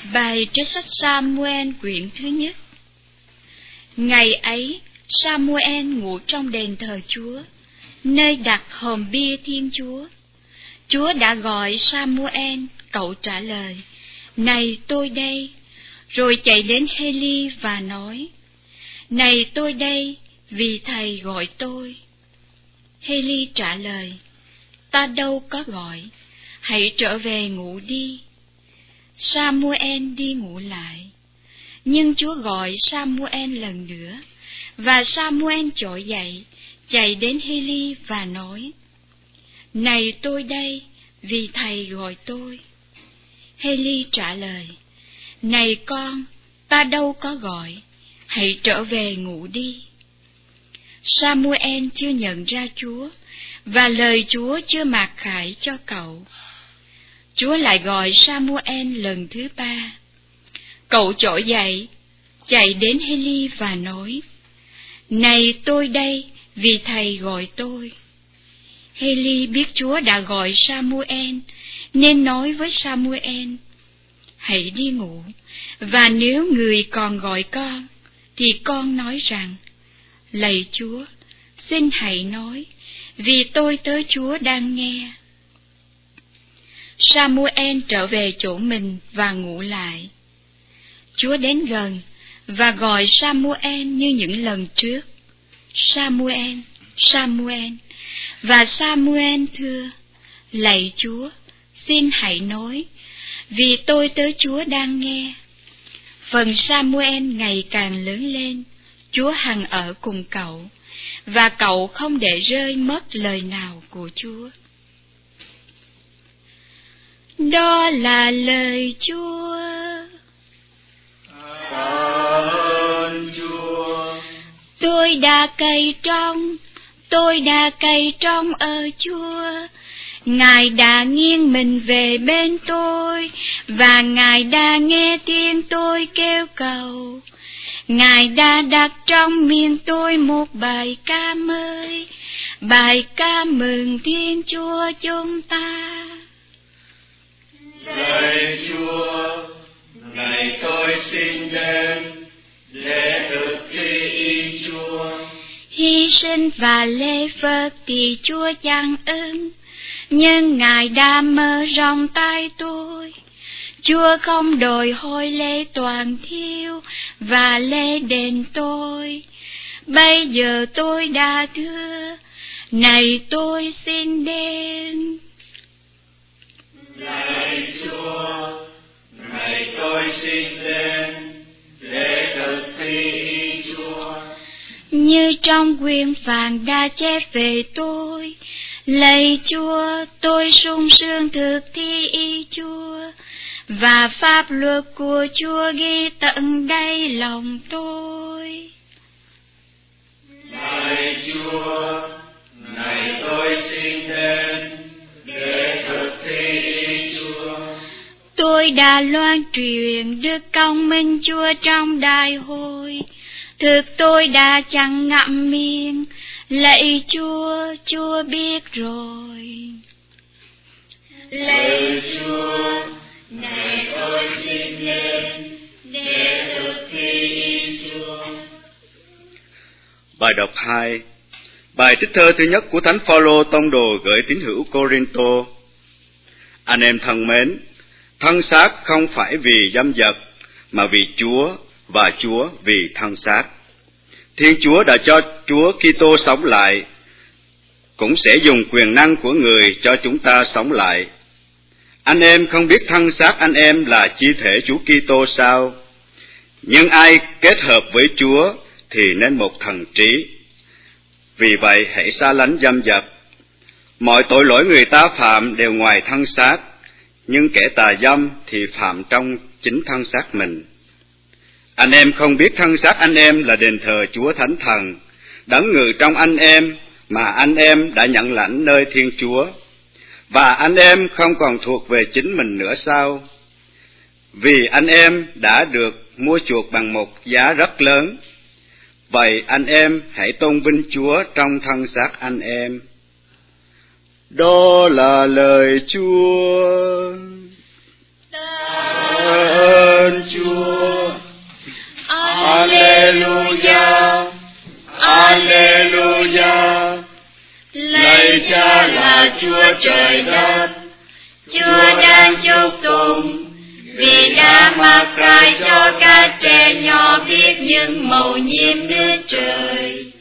Bài trích sách Sa-mu-el quyển thứ nhất. Ngày ấy, Sa-mu-el ngủ trong đền thờ Chúa, nơi đặt hòm bia Thiên Chúa. Chúa đã gọi Sa-mu-el, cậu trả lời: "Này tôi đây." Rồi chạy đến Hê-li và nói: "Này tôi đây, vì thầy gọi tôi." Hê-li trả lời: "Ta đâu có gọi, hãy trở về ngủ đi." Sa-mu-el đi ngủ lại. Nhưng Chúa gọi Sa-mu-el lần nữa, và Sa-mu-el trỗi dậy, chạy đến Hê-li và nói: "Này tôi đây, vì thầy gọi tôi." Hê-li trả lời: "Này con, ta đâu có gọi, hãy trở về ngủ đi." Sa-mu-el chưa nhận ra Chúa, và lời Chúa chưa mặc khải cho cậu. Chúa lại gọi Sa-mu-el lần thứ ba. Cậu trỗi dậy, chạy đến Hê-li và nói: "Này tôi đây, vì thầy gọi tôi." Hê-li biết Chúa đã gọi Sa-mu-el, nên nói với Sa-mu-el: "Hãy đi ngủ, và nếu người còn gọi con, thì con nói rằng: Lạy Chúa, xin hãy nói, vì tôi tớ Chúa đang nghe." Sa-mu-el trở về chỗ mình và ngủ lại. Chúa đến gần và gọi Sa-mu-el như những lần trước: "Sa-mu-el, Sa-mu-el." Và Sa-mu-el thưa: "Lạy Chúa, xin hãy nói, vì tôi tớ Chúa đang nghe." Phần Sa-mu-el ngày càng lớn lên, Chúa hằng ở cùng cậu, và cậu không để rơi mất lời nào của Chúa. Đó là lời Chúa. Cảm ơn Chúa. Tôi đã cày trong ở Chúa. Ngài đã nghiêng mình về bên tôi, và Ngài đã nghe tiếng tôi kêu cầu. Ngài đã đặt trong miệng tôi một bài ca mới, bài ca mừng Thiên Chúa chúng ta. Lạy Chúa, này tôi xin đến để thực thi ý Chúa. Hy sinh và lễ Phật thì Chúa chẳng ưng, nhưng Ngài đã mở rộng tay tôi. Chúa không đòi hỏi lễ toàn thiêu và lễ đền tôi. Bây giờ tôi đã thưa: "Này tôi xin đến." Lạy Chúa, này tôi xin đến để thực thi ý Chúa. Như trong quyển phạn đã chép về tôi, lạy Chúa, tôi sung sướng thực thi ý Chúa, và pháp luật của Chúa ghi tận đáy lòng tôi. Lạy Chúa, này tôi xin đến để thực thi ý Chúa. Tôi đã loan truyền đức công minh Chúa trong đại hội, thực tôi đã chẳng ngậm miệng. Lạy Chúa, Chúa biết rồi. Lạy Chúa, này tôi xin đến để thực thi ý Chúa. Bài đọc 2. Bài trích thơ thứ nhất của Thánh Phaolô tông đồ gửi tín hữu Cô-rinh-tô. Anh em thân mến, thân xác không phải vì dâm dật, mà vì Chúa, và Chúa vì thân xác. Thiên Chúa đã cho Chúa Kitô sống lại, cũng sẽ dùng quyền năng của người cho chúng ta sống lại. Anh em không biết thân xác anh em là chi thể Chúa Kitô sao? Nhưng ai kết hợp với Chúa thì nên một thần trí. Vì vậy hãy xa lánh dâm dật. Mọi tội lỗi người ta phạm đều ngoài thân xác, nhưng kẻ tà dâm thì phạm trong chính thân xác mình. Anh em không biết thân xác anh em là đền thờ Chúa Thánh Thần, đấng ngự trong anh em, mà anh em đã nhận lãnh nơi Thiên Chúa. Và anh em không còn thuộc về chính mình nữa sao? Vì anh em đã được mua chuộc bằng một giá rất lớn. Vậy anh em hãy tôn vinh Chúa trong thân xác anh em. Đó là lời Chúa. Chúa Trời đáp: Chúa đang chúc tụng, vì đã mặc khải cho các trẻ nhỏ biết những mầu nhiệm nước trời.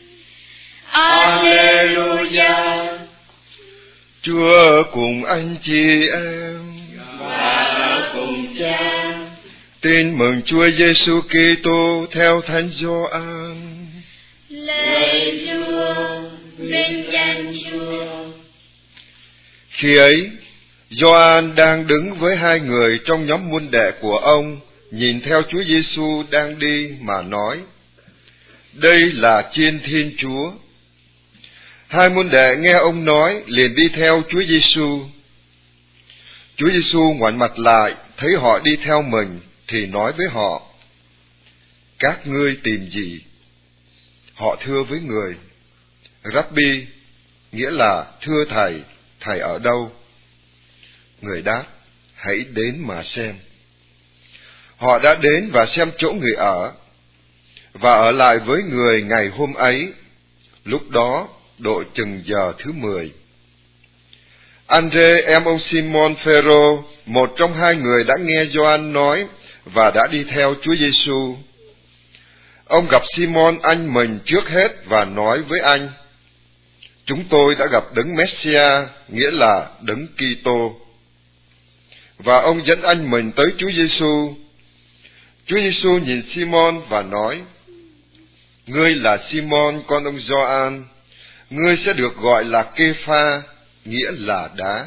Alleluia. Chúa cùng anh chị em Và cùng Cha. Tin mừng Chúa Giêsu Kitô theo Thánh Gioan. Lạy Chúa, vinh danh Chúa. Khi ấy, Gioan đang đứng với hai người trong nhóm môn đệ của ông, nhìn theo Chúa Giêsu đang đi mà nói: Đây là Chiên Thiên Chúa. Hai môn đệ nghe ông nói liền đi theo Chúa Giêsu. Chúa Giêsu ngoảnh mặt lại, thấy họ đi theo mình thì nói với họ: Các ngươi tìm gì? Họ thưa với người: Rabbi, nghĩa là thưa thầy, thầy ở đâu? Người đáp: Hãy đến mà xem. Họ đã đến và xem chỗ người ở, và ở lại với người ngày hôm ấy. Lúc đó độ chừng giờ thứ 10. Andre, em ông Simon Phêrô, một trong hai người đã nghe Gioan nói và đã đi theo Chúa Giêsu. Ông gặp Simon anh mình trước hết và nói với anh: Chúng tôi đã gặp Đấng Messia, nghĩa là Đấng Kitô. Và ông dẫn anh mình tới Chúa Giêsu. Chúa Giêsu nhìn Simon và nói: Ngươi là Simon con ông Gioan, ngươi sẽ được gọi là Kê-pha, nghĩa là đá.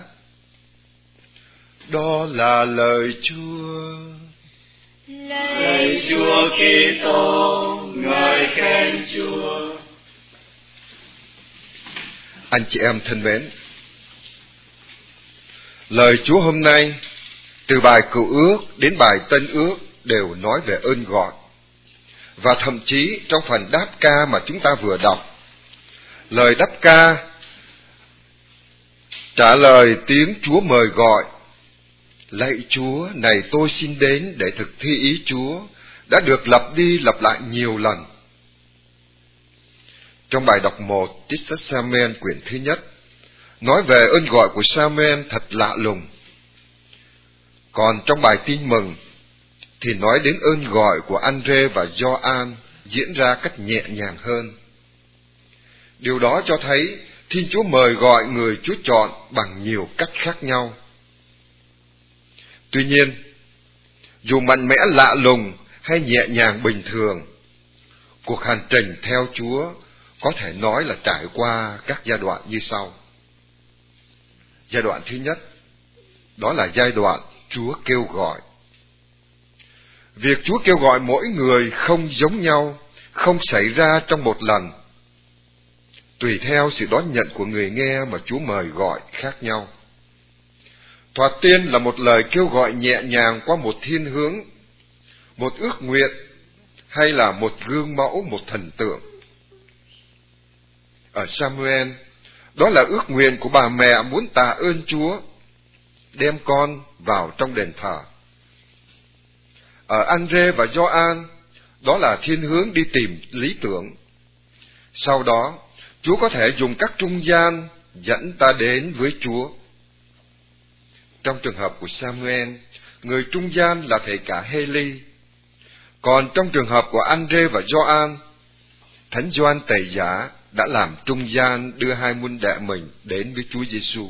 Đó là lời Chúa. Lạy Chúa Kitô, ngợi khen Chúa. Anh chị em thân mến, lời Chúa hôm nay, từ bài Cựu Ước đến bài Tân Ước đều nói về ơn gọi. Và thậm chí trong phần đáp ca mà chúng ta vừa đọc, lời đáp ca trả lời tiếng Chúa mời gọi: Lạy Chúa, này tôi xin đến để thực thi ý Chúa, đã được lặp đi lặp lại nhiều lần. Trong bài đọc 1, trích sách Sa-muel quyển thứ nhất, nói về ơn gọi của Sa-muel thật lạ lùng. Còn trong bài tin mừng thì nói đến ơn gọi của Andre và Gioan diễn ra cách nhẹ nhàng hơn. Điều đó cho thấy Thiên Chúa mời gọi người Chúa chọn bằng nhiều cách khác nhau. Tuy nhiên, dù mạnh mẽ lạ lùng hay nhẹ nhàng bình thường, cuộc hành trình theo Chúa có thể nói là trải qua các giai đoạn như sau. Giai đoạn thứ nhất, đó là giai đoạn Chúa kêu gọi. Việc Chúa kêu gọi mỗi người không giống nhau, không xảy ra trong một lần. Tùy theo sự đón nhận của người nghe mà Chúa mời gọi khác nhau. Thoạt tiên là một lời kêu gọi nhẹ nhàng qua một thiên hướng, một ước nguyện, hay là một gương mẫu, một thần tượng. Ở Sa-muel, đó là ước nguyện của bà mẹ muốn tạ ơn Chúa, đem con vào trong đền thờ. Ở Andre và Gioan, đó là thiên hướng đi tìm lý tưởng. Sau đó, Chúa có thể dùng các trung gian dẫn ta đến với Chúa. Trong trường hợp của Sa-muel, người trung gian là thầy cả Hê-li. Còn trong trường hợp của Andre và Gioan, Thánh Gioan Tẩy Giả đã làm trung gian đưa hai môn đệ mình đến với Chúa Giêsu.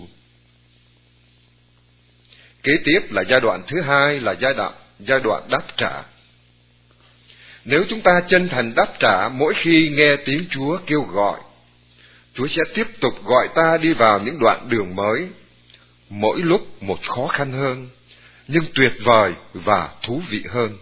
Kế tiếp là giai đoạn thứ hai, là giai đoạn đáp trả. Nếu chúng ta chân thành đáp trả mỗi khi nghe tiếng Chúa kêu gọi, Chúa sẽ tiếp tục gọi ta đi vào những đoạn đường mới, mỗi lúc một khó khăn hơn, nhưng tuyệt vời và thú vị hơn.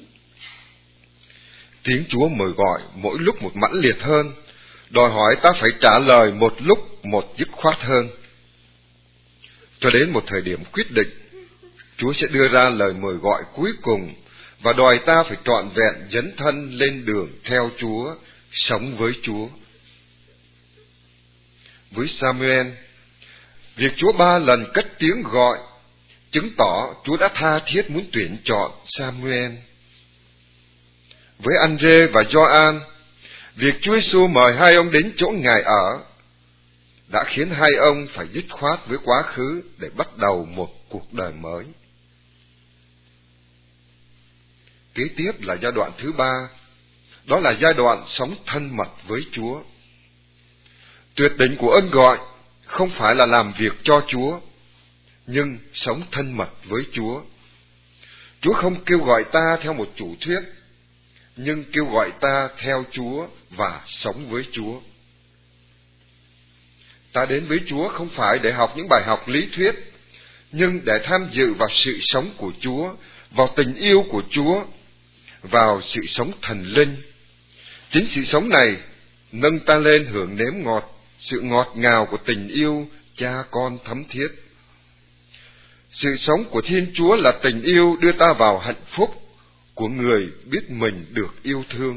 Tiếng Chúa mời gọi mỗi lúc một mãnh liệt hơn, đòi hỏi ta phải trả lời một lúc một dứt khoát hơn. Cho đến một thời điểm quyết định, Chúa sẽ đưa ra lời mời gọi cuối cùng và đòi ta phải trọn vẹn dấn thân lên đường theo Chúa, sống với Chúa. Với Sa-muel, việc Chúa 3 lần cất tiếng gọi chứng tỏ Chúa đã tha thiết muốn tuyển chọn Sa-muel. Với Andre và Gioan, việc Chúa Giêsu mời hai ông đến chỗ Ngài ở, đã khiến hai ông phải dứt khoát với quá khứ để bắt đầu một cuộc đời mới. Kế tiếp là giai đoạn thứ ba, đó là giai đoạn sống thân mật với Chúa. Tuyệt đỉnh của ơn gọi không phải là làm việc cho Chúa, nhưng sống thân mật với Chúa. Chúa không kêu gọi ta theo một chủ thuyết, nhưng kêu gọi ta theo Chúa và sống với Chúa. Ta đến với Chúa không phải để học những bài học lý thuyết, nhưng để tham dự vào sự sống của Chúa, vào tình yêu của Chúa, vào sự sống thần linh. Chính sự sống này nâng ta lên hưởng nếm sự ngọt ngào của tình yêu cha con thấm thiết. Sự sống của Thiên Chúa là tình yêu đưa ta vào hạnh phúc của người biết mình được yêu thương.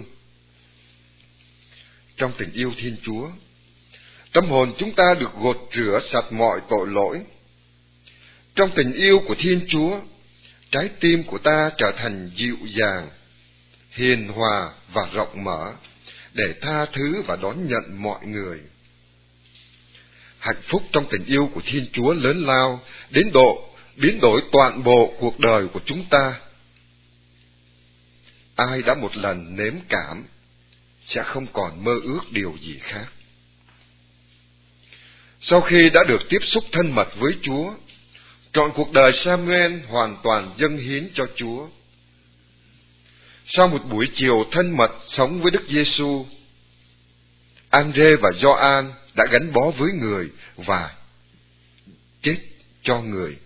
Trong tình yêu Thiên Chúa, tâm hồn chúng ta được gột rửa sạch mọi tội lỗi. Trong tình yêu của Thiên Chúa, trái tim của ta trở thành dịu dàng, hiền hòa và rộng mở, để tha thứ và đón nhận mọi người. Hạnh phúc trong tình yêu của Thiên Chúa lớn lao đến độ biến đổi toàn bộ cuộc đời của chúng ta. Ai đã một lần nếm cảm sẽ không còn mơ ước điều gì khác. Sau khi đã được tiếp xúc thân mật với Chúa, trọn cuộc đời Samuel hoàn toàn dâng hiến cho Chúa. Sau một buổi chiều thân mật sống với Đức Giêsu, Andre và Gioan đã gắn bó với người và chết cho người.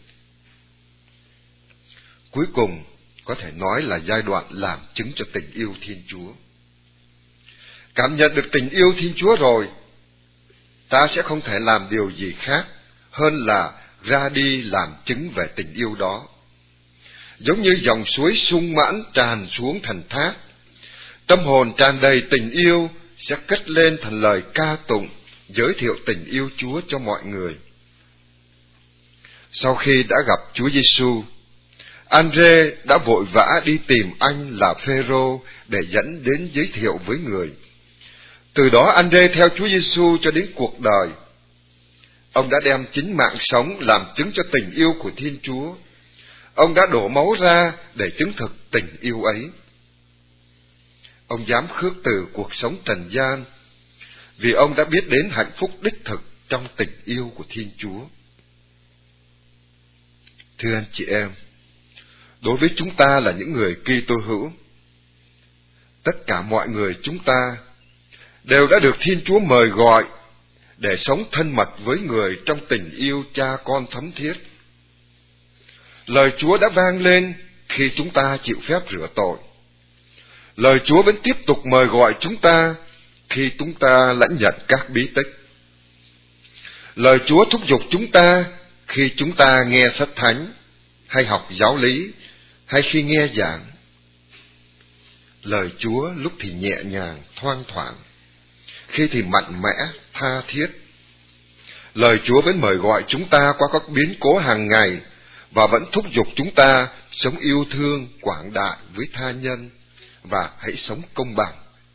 Cuối cùng có thể nói là giai đoạn làm chứng cho tình yêu Thiên Chúa. Cảm nhận được tình yêu Thiên Chúa rồi, ta sẽ không thể làm điều gì khác hơn là ra đi làm chứng về tình yêu đó. Giống như dòng suối sung mãn tràn xuống thành thác, tâm hồn tràn đầy tình yêu sẽ cất lên thành lời ca tụng, giới thiệu tình yêu Chúa cho mọi người. Sau khi đã gặp Chúa Giêsu, Andre đã vội vã đi tìm anh là Phêrô để dẫn đến giới thiệu với người. Từ đó Andre theo Chúa Giêsu cho đến cuộc đời. Ông đã đem chính mạng sống làm chứng cho tình yêu của Thiên Chúa. Ông đã đổ máu ra để chứng thực tình yêu ấy. Ông dám khước từ cuộc sống trần gian vì ông đã biết đến hạnh phúc đích thực trong tình yêu của Thiên Chúa. Thưa anh chị em, đối với chúng ta là những người Kitô hữu, tất cả mọi người chúng ta đều đã được Thiên Chúa mời gọi để sống thân mật với người trong tình yêu cha con thấm thiết. Lời Chúa đã vang lên khi chúng ta chịu phép rửa tội. Lời Chúa vẫn tiếp tục mời gọi chúng ta khi chúng ta lãnh nhận các bí tích. Lời Chúa thúc giục chúng ta khi chúng ta nghe sách thánh, hay học giáo lý, hay khi nghe giảng. Lời Chúa lúc thì nhẹ nhàng, thoang thoảng, khi thì mạnh mẽ, tha thiết. Lời Chúa vẫn mời gọi chúng ta qua các biến cố hàng ngày và vẫn thúc giục chúng ta sống yêu thương, quảng đại với tha nhân và hãy sống công bằng.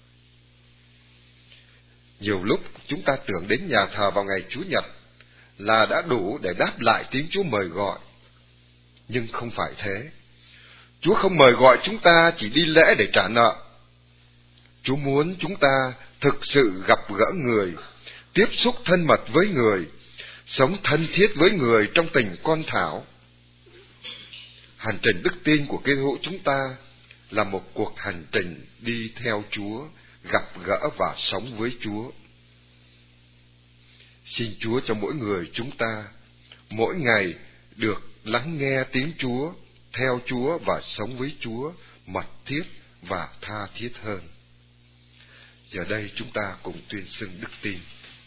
Nhiều lúc chúng ta tưởng đến nhà thờ vào ngày Chủ nhật là đã đủ để đáp lại tiếng Chúa mời gọi. Nhưng không phải thế. Chúa không mời gọi chúng ta chỉ đi lễ để trả nợ. Chúa muốn chúng ta thực sự gặp gỡ người, tiếp xúc thân mật với người, sống thân thiết với người trong tình con thảo. Hành trình đức tin của Kitô hữu chúng ta là một cuộc hành trình đi theo Chúa, gặp gỡ và sống với Chúa. Xin Chúa cho mỗi người chúng ta mỗi ngày được lắng nghe tiếng Chúa, theo Chúa và sống với Chúa mật thiết và tha thiết hơn. Giờ đây chúng ta cùng tuyên xưng đức tin.